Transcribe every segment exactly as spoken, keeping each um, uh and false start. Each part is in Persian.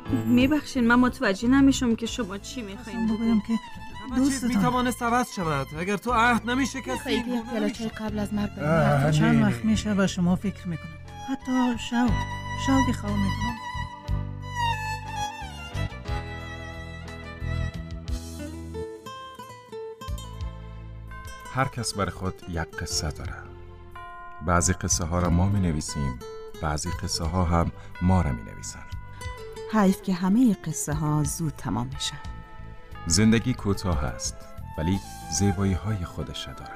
میبخشین من متوجه نمیشم که شما چی میخواین بگویم که دوستتان میتوانه عوض شود اگر تو عهد نمیشه کسی خیلی پیالاچه قبل از مرگ بریم. چند وقت میشه به شما فکر میکنم، حتی شو شوقی خواه میکنم. هر کس برای خود یک قصه داره. بعضی قصه ها را ما می نویسیم، بعضی قصه ها هم ما را می نویسن. حیف که همه قصه ها زود تمام میشن. زندگی کوتاه است ولی زیبایی های خودش داره.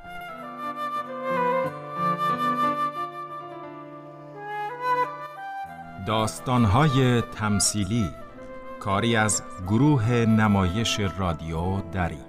داستان های تمثیلی، کاری از گروه نمایش رادیو دری.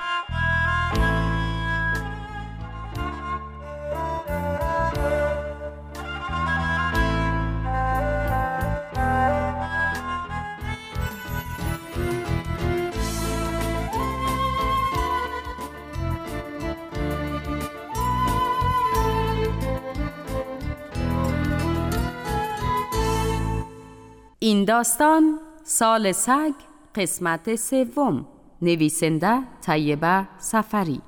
این داستان سال سگ قسمت سوم. نویسنده طیبه سفری.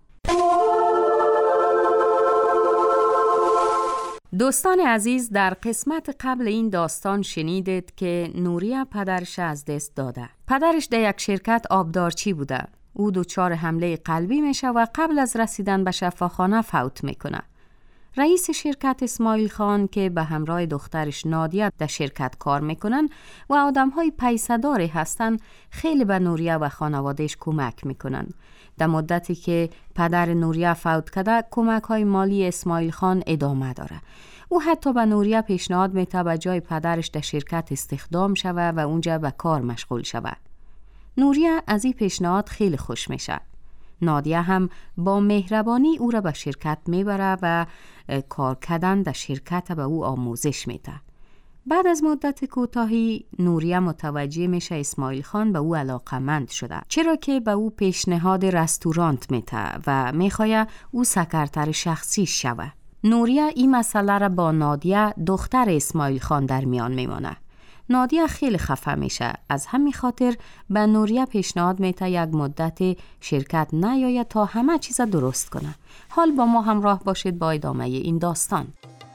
دوستان عزیز، در قسمت قبل این داستان شنیدید که نوریا پدرش از دست داده. پدرش در یک شرکت آبدارچی بوده. او دچار حمله قلبی میشه و قبل از رسیدن به شفاخانه فوت میکنه. رئیس شرکت اسماعیل خان که به همراه دخترش نادیه در شرکت کار میکنن و آدمهای پیسه‌داری هستن، خیلی به نوریه و خانوادهش کمک میکنن. در مدتی که پدر نوریه فوت کرده، کمک های مالی اسماعیل خان ادامه داره. او حتی به نوریه پیشنهاد میده به جای پدرش در شرکت استخدام شوه و اونجا به کار مشغول شوه. نوریه از این پیشنهاد خیلی خوش میشه. نادیه هم با مهربانی او را به شرکت میبره و کار کردن در شرکت به او آموزش میده. بعد از مدت کوتاهی نوریه متوجه میشه اسماعیل خان به او علاقمند شده، چرا که به او پیشنهاد رستورانت میده و میخواد او سکرتر شخصی شوه. نوریه این مسئله را با نادیه دختر اسماعیل خان در میان میمانه. نادیه خیلی خفه میشه، از همین خاطر به نوریه پیشنهاد میده یک مدت شرکت نیاید تا همه چیز درست کنه. حال با ما همراه باشید با ادامه این داستان.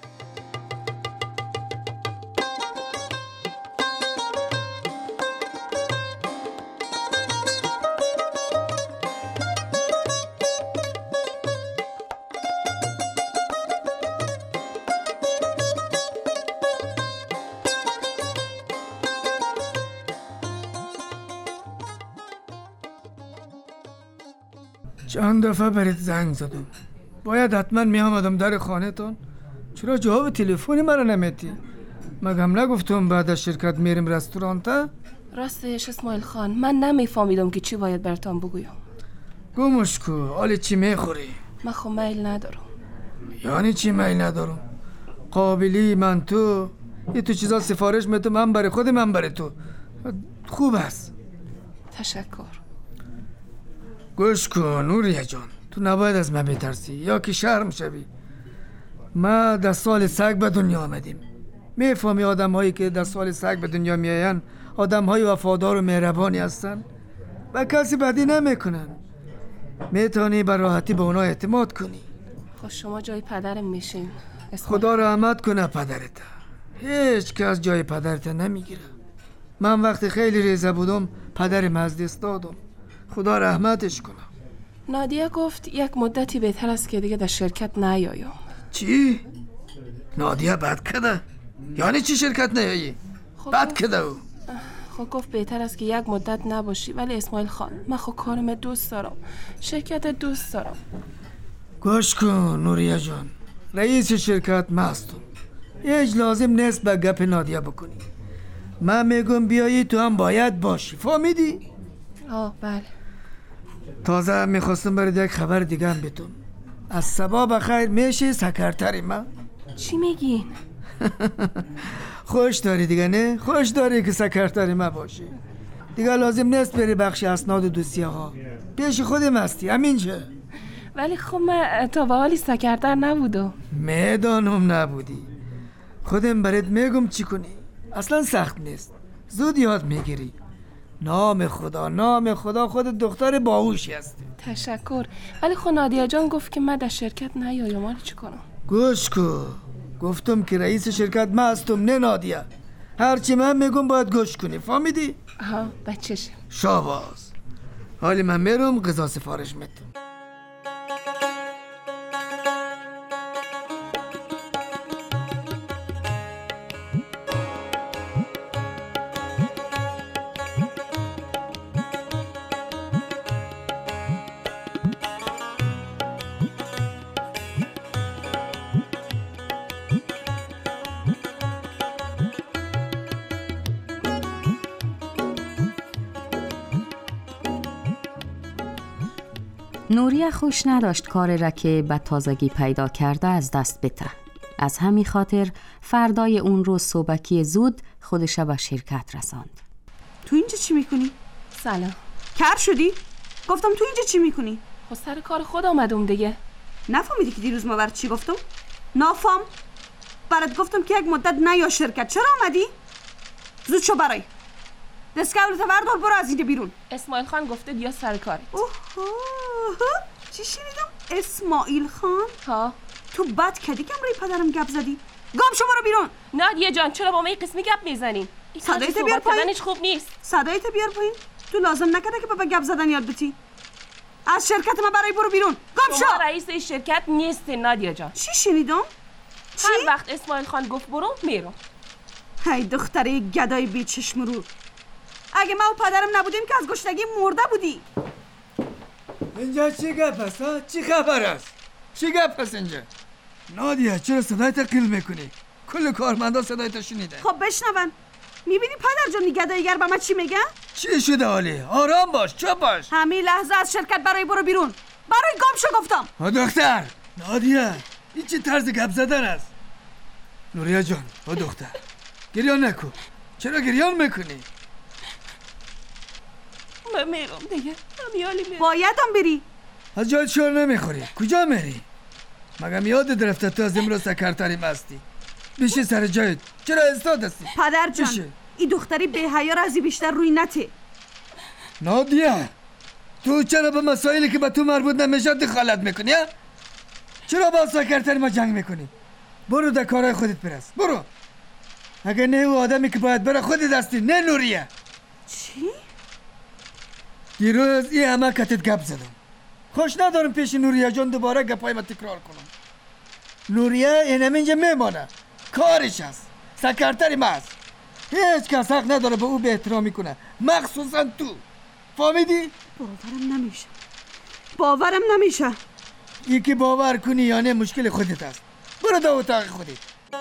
چند دفعه برات زنگ زدم، باید حتما می آمدم در خانه تون. چرا جواب تلفنی مرا نمیدی؟ مگم نگفتم بعد از شرکت میریم رستوران؟ راستش اسماعیل خان، من نمیفهمیدم که چی باید براتون بگویم. گمش کو، حالی چی میخوری؟ من خب میل ندارم. یعنی چی میل ندارم؟ قابلی من تو یه تو چیزا سفارش میدم، من برای خود من برای تو. خوب است. تشکر. گوش کن نوریه جان، تو نباید از من بترسی یا که شرم شوی. ما در سال سگ به دنیا آمدیم. میفهمی آدم هایی که در سال سگ به دنیا میاین آدم های وفادار و مهربانی هستن و کسی بدی نمیکنن. میتونی به راحتی به اونا اعتماد کنی. خب شما جای پدرم میشین. خدا رحمت کنه پدرت. هیچ کس جای پدرت نمیگیره. من وقتی خیلی ریزه بودم پدرم از دست دادم. خدا رحمتش کنه. نادیه گفت یک مدتی بهتر است که دیگه در شرکت نیایم. چی؟ نادیه بد کده؟ یعنی چی شرکت نیایی؟ خب بد کده او؟ خب گفت بهتر است که یک مدت نباشی. ولی اسماعیل خان، من خب کارم دوست دارم، شرکت دوست دارم. گوش کن نوریه جان، رئیس شرکت مستم. هیچ لازم نیست به گپ نادیه بکنی. من میگم بیایی تو هم باید باشی، فهمیدی؟ آه بله. تازه میخواستم برای یک خبر دیگه هم بتون. از صبا بخیر میشه سکرتری من. چی میگین؟ خوش داری دیگه نه؟ خوش داری که سکرتری من باشی. دیگه لازم نیست بری بخش اسناد و دوسیه ها، پیش خودم هستی همینجا. ولی خب من تا به حالی سکرتر نبودم. میدانم نبودی، خودم برات میگم چی کنی. اصلا سخت نیست. زود یاد میگیری. نام خدا نام خدا، خود دختر باهوشی هستی. تشکر. ولی خب نادیا جان گفت که من در شرکت نیایم، مالی چی کنم؟ گوش کو، گفتم که رئیس شرکت من هستم نه نادیا. هرچی من میگم باید گوش کنی، فهمیدی؟ ها بچه‌ش. شاباس. حالی من میرم غذا سفارش میدم. نوریه خوش نداشت کار را که به تازگی پیدا کرده از دست بده. از همین خاطر فردای اون روز صبحکی زود خودش به شرکت رساند. تو اینجا چی میکنی؟ سلام. کر شدی؟ گفتم تو اینجا چی میکنی؟ خب سر کار خود آمدم دیگه. نفهمیدی که دیروز ما برات چی گفتم؟ نافهم. برات گفتم که یک مدت نیا شرکت. چرا آمدی؟ زود شو برای دستگاهلو بردار، برو از اینجا بیرون. اسماعیل خان گفته بیا سر کارت. اوه چی شنیدم؟ اسماعیل خان؟ ها تو بد کردی که امروی پدرم گپ زدی. گم شو برو بیرون. نادیا جان چرا با من این قسمی گپ میزنین؟ صدایت بیار پایین. هیچ خوب نیست. صدایت بیار پایین. تو لازم نکرده که بابا گپ زدن یاد بتی. از شرکت ما برای برو بیرون. گم شو. شما رئیس این شرکت نیستی نادیا جان. چی شنیدم؟ چی؟ هر وقت اسماعیل خان گفت برو میرم. های دختره گدای بی چشم رو. اگه ما و پدرم نبودیم که از گشنگی مرده بودی. اینجا چی گپ است ها؟ چی خبر است؟ چی گپ است اینجا؟ نادیا چرا صدایت قیل میکنی؟ کل کارمندا صدایت شنیده. خب بشنون. میبینی پدر جان گدایگر به من چی میگه؟ چی شده حالی؟ آرام باش، چوب باش. همین لحظه از شرکت برای برو بیرون. برای گم شو گفتم. ها دختر، نادیا، این چه طرز گپ زدن است؟ نوریا جان، ها دختر، گریان نکن. چرا گریان میکنی؟ من میرم دیگه. همیالی میرم. بایدم بری. از جایت شور نمیخوری. کجا میری؟ مگم یادت رفته تو از امروز سکرتری مستی؟ بیشی سر جایت. چرا استاد هستی؟ پدر جان بیشه. این دختری به حیا را ازی بیشتر روی نته. نادیا، تو چرا به مسائلی که به تو مربوط نمیشه دخالت میکنی؟ ها؟ چرا با سکرتری ما جنگ میکنی؟ برو در کارهای خودت برس. برو. اگه نه او آدمی که باید بره خودت هستی، نه نوریه. چی؟ دیروز این همه کتت گپ زدم. خوش ندارم پیش نوریه جان دوباره گپای ما تکرار کنم. نوریه اینم اینجا میمانه. کارش هست. سکرتری ما هست. هیچ کس حق نداره به او به احترامی کنه، مخصوصا تو. فهمیدی؟ باورم نمیشه. باورم نمیشه. یکی باور کنی یا نه مشکل خودت هست. برو در اتاق خودت.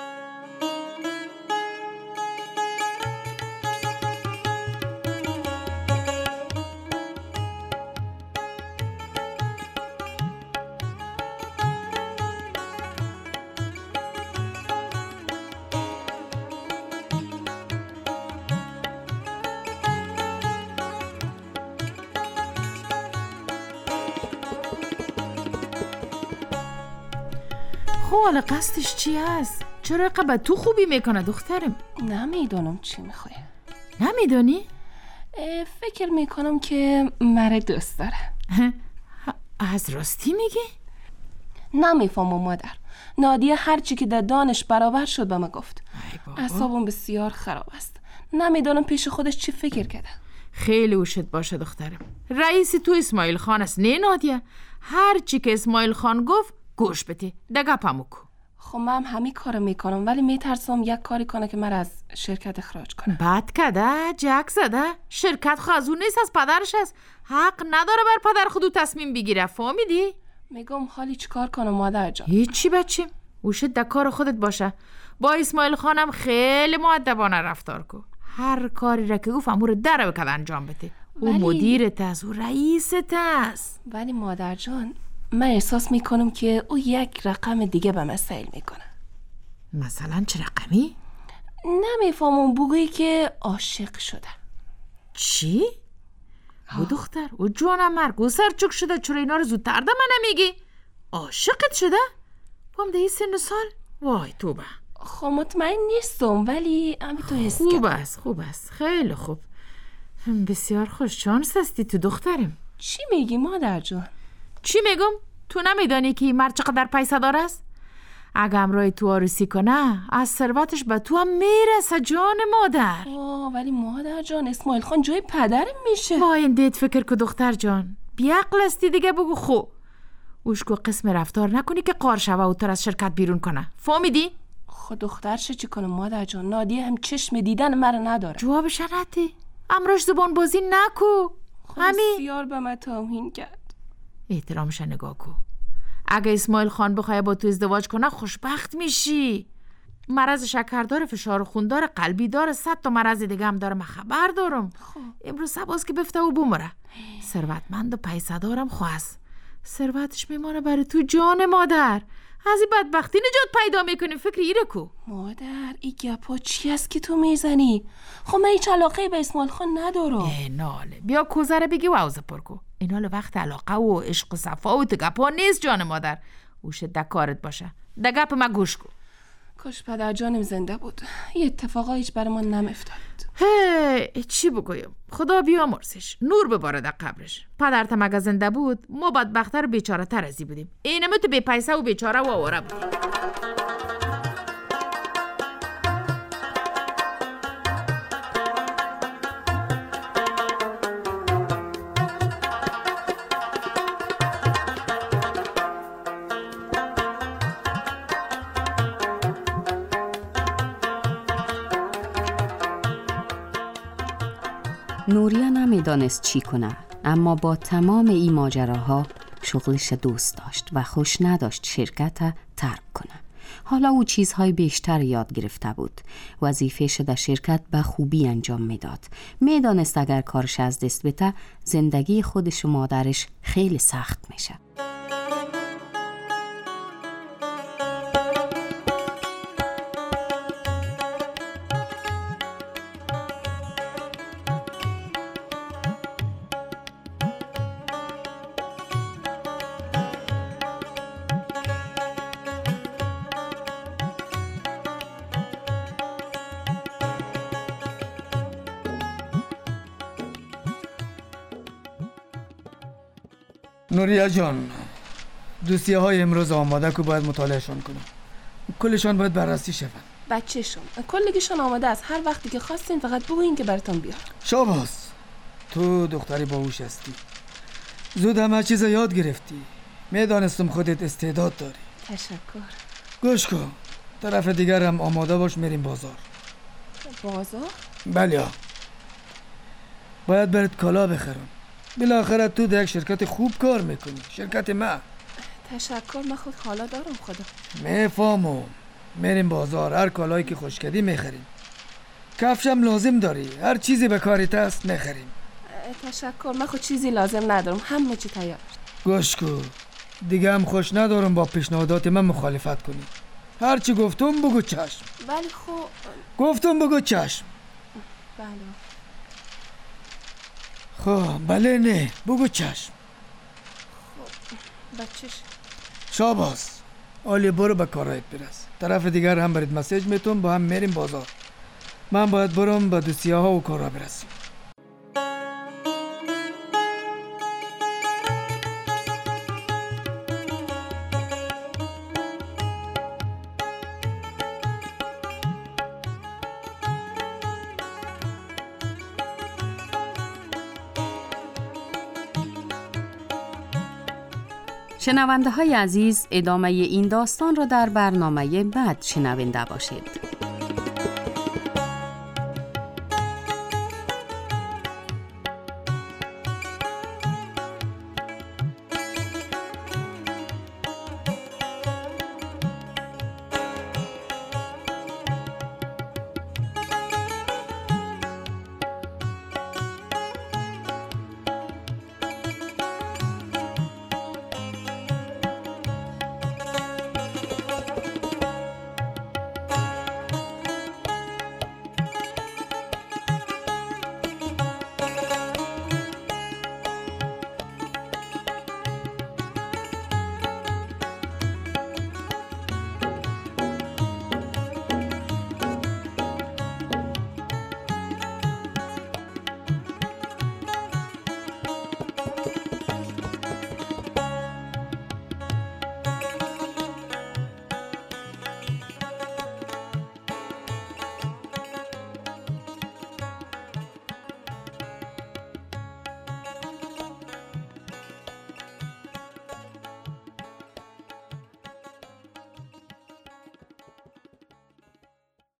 خب حالا قصدش چی هست؟ چرا قبل تو خوبی میکنه دخترم؟ نمیدونم چی میخوای. نمیدونی؟ فکر میکنم که مرا دوست داره. از راستی میگی؟ نمیفهمم مادر. نادیه هرچی که در دانش برابر شد به من گفت. اعصابم بسیار خراب است. نمیدونم پیش خودش چی فکر کرده. خیلی اوشت باشه دخترم. رئیس تو اسماعیل خان است نه نادیه؟ هرچی که اسماعیل خان گفت گوش بده. دگه پموکو. خب من همین کار میکنم ولی میترسم یک کاری کنه که من از شرکت اخراج کنه. بد کده جک زده. شرکت خازون نیست، از پدرش است. حق نداره بر پدر خودو تصمیم بگیره. فهمیدی؟ میگم حالی چیکار کنم مادر جان؟ هیچی بچیم. اوشت در کار خودت باشه. با اسماعیل خانم خیلی مؤدبانه رفتار کو. هر کاری را که گفت امور در بکد انجام بده. او ولی... مدیرت است، او رئیست است. ولی مادر جان من احساس میکنم که او یک رقم دیگه به من سیل میکنه. مثلا چه رقمی؟ نمیفهمم بگویی که عاشق شده. چی؟ او دختر او جوانم مرگ او سرچک شده. چرا اینا رو زودتر ده من نمیگی؟ عاشقت شده؟ بام ده این سن سال؟ وای توبه. خب مطمئن نیستم ولی همین تو حس خوب کردم. است خوب است خیلی خوب. بسیار خوش شانس هستی تو دخترم. چی میگی مادر جان؟ چی میگم؟ تو نمیدانی که این مرد چقدر پیسه دار است؟ اگه امرای تو عروسی کنه از ثروتش به تو هم میرسه جان مادر. آه ولی مادر جان اسماعیل خان جای پدرم میشه. با این دید فکر که دختر جان بیعقل استی دیگه بگو خو اوشکو قسم رفتار نکنی که قار شوه و تر از شرکت بیرون کنه. فهمیدی؟ خود دخترش چی کنه مادر جان؟ نادیه هم چشم دیدن مرا نداره. جوابش ندی. امروش زبان بازی نکو. همین بسیار به من توهین کرد. احترامش نگاه کو. اگه اسماعیل خان بخواه با تو ازدواج کنه خوشبخت میشی. مرض شکر داره، فشار خون داره، قلبی داره، صد تا مرض دیگه هم داره. من خبر دارم. خب. امروز سباز که بفته و بمره. ثروتمند و پیسه دارم خواست. ثروتش میمانه برای تو جان مادر. از این بدبختی نجات پیدا میکنی. فکر ایره کو. مادر این گپا چی است که تو میزنی؟ خب من هیچ علاقه به اسماعیل خان ندارم. ای ناله بیا کوزره بگی و عوض پر کو. این حال وقت علاقه و عشق و صفا و تگپا نیست جان مادر. اوشه دکارت باشه. دگپ ما گوش کو. کاش پدر جانم زنده بود. یه اتفاقا هیچ برای من نمیفتاد. هی چی بگویم؟ خدا بیامرزش، نور بباره در قبرش. پدرتم اگه زنده بود ما بدبختر و بیچاره تر ازی بودیم. اینمه تو بی پیسه و بیچاره و آواره بودیم. نوریا نمیدانست چی کنه، اما با تمام این ماجراها شغلش دوست داشت و خوش نداشت شرکت ترک کنه. حالا او چیزهای بیشتر یاد گرفته بود. وظیفه‌اش در شرکت به خوبی انجام میداد. میدانست اگر کارش از دست بده زندگی خودش و مادرش خیلی سخت میشه. نوریا جان دوسیه های امروز آماده که باید مطالعهشان کنم. کلشان باید بررسی شوند. بچه شم کلگیشان آماده است. هر وقتی که خواستین فقط بگوین که براتون بیارم. شاباس تو دختری باهوش هستی. زود همه چیز یاد گرفتی. میدانستم خودت استعداد داری. تشکر. گوش کن طرف دیگر هم آماده باش میریم بازار. بازار؟ بله باید برات کالا بخرم. بالاخره تو در یک شرکت خوب کار میکنی. شرکت ما. تشکر من خود کالا دارم خدا. میفهمم. میریم بازار هر کالایی که خوش کردی میخریم. کفشم لازم داری. هر چیزی به کاریت هست میخریم. تشکر من خود چیزی لازم ندارم. همه چی تیار. گوش کن دیگه هم خوش ندارم با پیشنهادات من مخالفت کنی. هر چی گفتم بگو چشم. ولی خب گفتم بگو چشم. بله. خب بله نه بگو چشم. خب بچهش. شاباس عالی برو به کارایت برس. طرف دیگر هم برید مسیج میتون با هم میریم بازار. من باید برم به دوسیه ها و کارا برسیم. شنونده های عزیز ادامه این داستان را در برنامه بعد شنونده باشید.